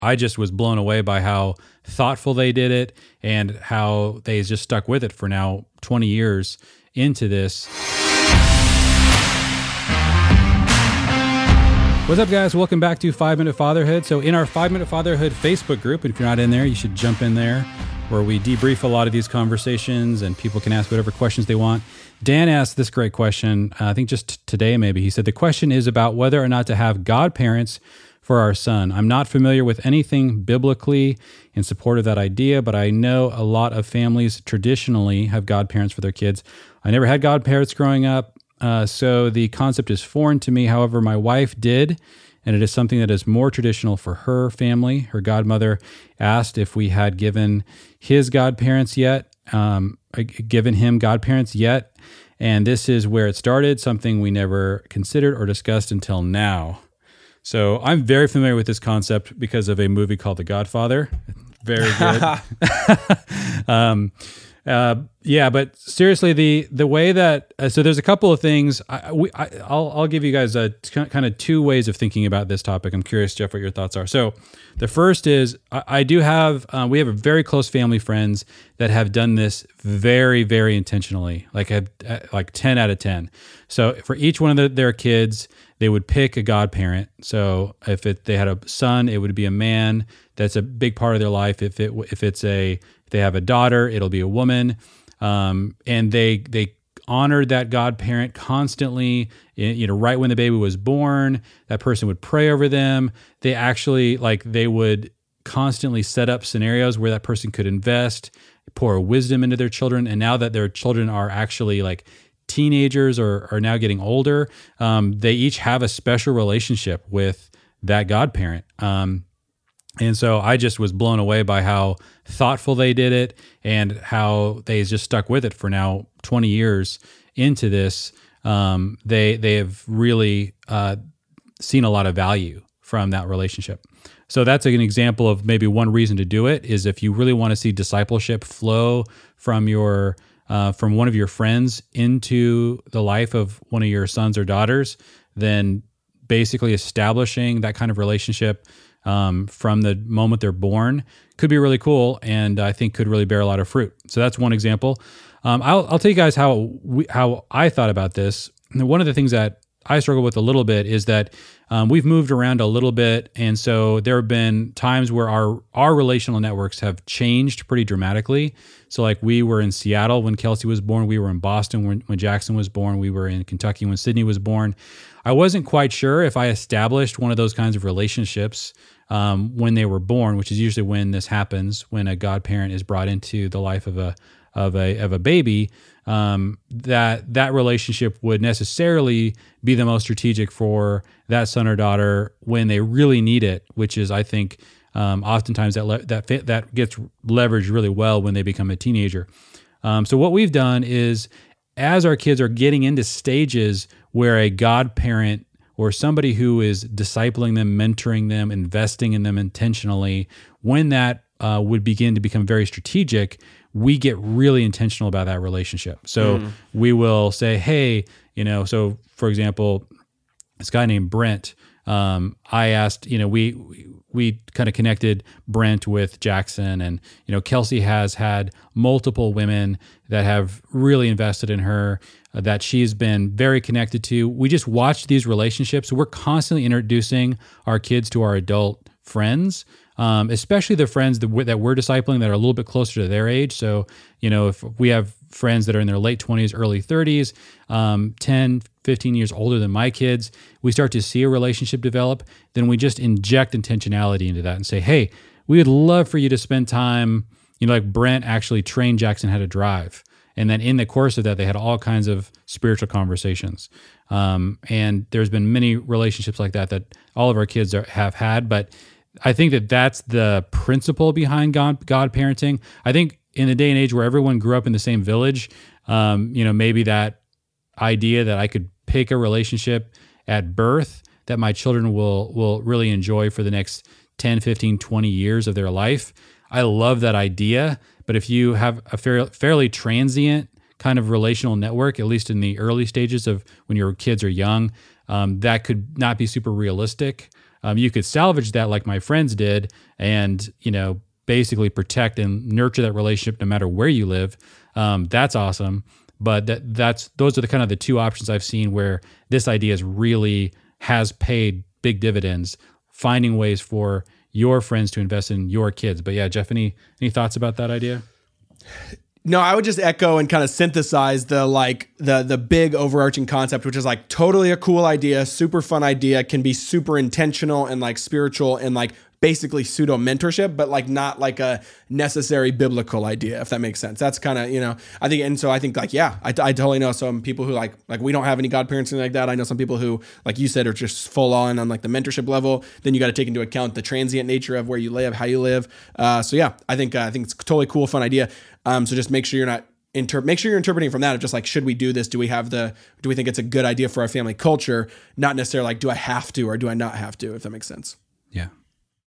I just was blown away by how thoughtful they did it and how they just stuck with it for now 20 years into this. What's up, guys? Welcome back to 5 Minute Fatherhood. So in our 5 Minute Fatherhood Facebook group, and if you're not in there, you should jump in there, where we debrief a lot of these conversations and people can ask whatever questions they want. Dan asked this great question, I think just today maybe. He said, the question is about whether or not to have godparents for our son. I'm not familiar with anything biblically in support of that idea, but I know a lot of families traditionally have godparents for their kids. I never had godparents growing up, so the concept is foreign to me. However, my wife did, and it is something that is more traditional for her family. Her godmother asked if we had given him godparents yet, and this is where it started, something we never considered or discussed until now. So I'm very familiar with this concept because of a movie called The Godfather. Very good. But seriously, the way that so there's a couple of things. I'll give you guys a kind of two ways of thinking about this topic. I'm curious, Jeff, what your thoughts are. So the first is I do have we have a very close family friends that have done this very, very intentionally, like 10 out of 10. So for each one of their kids, they would pick a godparent. So if they had a son, it would be a man. That's a big part of their life. If they have a daughter, it'll be a woman. And they honored that godparent constantly. Right when the baby was born, that person would pray over them. They actually they would constantly set up scenarios where that person could invest, pour wisdom into their children. And now that their children are actually teenagers or are now getting older, they each have a special relationship with that godparent. And so I just was blown away by how thoughtful they did it and how they just stuck with it for now 20 years into this. They have really seen a lot of value from that relationship. So that's an example of maybe one reason to do it is if you really want to see discipleship flow from one of your friends into the life of one of your sons or daughters, then basically establishing that kind of relationship from the moment they're born could be really cool, and I think could really bear a lot of fruit. So that's one example. I'll tell you guys how I thought about this. And one of the things that I struggle with a little bit is that we've moved around a little bit, and so there have been times where our relational networks have changed pretty dramatically. So we were in Seattle when Kelsey was born, we were in Boston when Jackson was born, we were in Kentucky when Sydney was born. I wasn't quite sure if I established one of those kinds of relationships when they were born, which is usually when this happens, when a godparent is brought into the life of a baby, that relationship would necessarily be the most strategic for that son or daughter when they really need it, which is, I think, oftentimes that gets leveraged really well when they become a teenager. So what we've done is, as our kids are getting into stages where a godparent or somebody who is discipling them, mentoring them, investing in them intentionally, when that would begin to become very strategic, we get really intentional about that relationship. So we will say, hey, so for example, this guy named Brent, I asked, we kind of connected Brent with Jackson, and, Kelsey has had multiple women that have really invested in her, that she's been very connected to. We just watched these relationships. We're constantly introducing our kids to our adult friends, especially the friends that we're discipling that are a little bit closer to their age. So, if we have friends that are in their late 20s, early 30s, 10, 15 years older than my kids, we start to see a relationship develop, then we just inject intentionality into that and say, hey, we would love for you to spend time, like Brent actually trained Jackson how to drive. And then in the course of that, they had all kinds of spiritual conversations. And there's been many relationships like that all of our kids have had. But I think that's the principle behind God parenting. I think in the day and age where everyone grew up in the same village, maybe that idea that I could pick a relationship at birth that my children will really enjoy for the next 10, 15, 20 years of their life. I love that idea. But if you have a fairly transient kind of relational network, at least in the early stages of when your kids are young, that could not be super realistic. You could salvage that like my friends did, and basically protect and nurture that relationship no matter where you live. That's awesome. But those are the kind of the two options I've seen where this idea has paid big dividends, finding ways for your friends to invest in your kids. But yeah, Jeff, any thoughts about that idea? No, I would just echo and kind of synthesize the big overarching concept, which is like totally a cool idea, super fun idea, can be super intentional and like spiritual and like basically pseudo mentorship, but like not like a necessary biblical idea, if that makes sense. That's kind of, I think, and so I think like, yeah, I totally know some people who like we don't have any godparents like that. I know some people who, like you said, are just full on like the mentorship level. Then you got to take into account the transient nature of where you live, how you live. So yeah, I think it's a totally cool, fun idea. So just make sure you're not make sure you're interpreting from that of just like, should we do this? Do we think it's a good idea for our family culture? Not necessarily like, do I have to or do I not have to, if that makes sense? Yeah.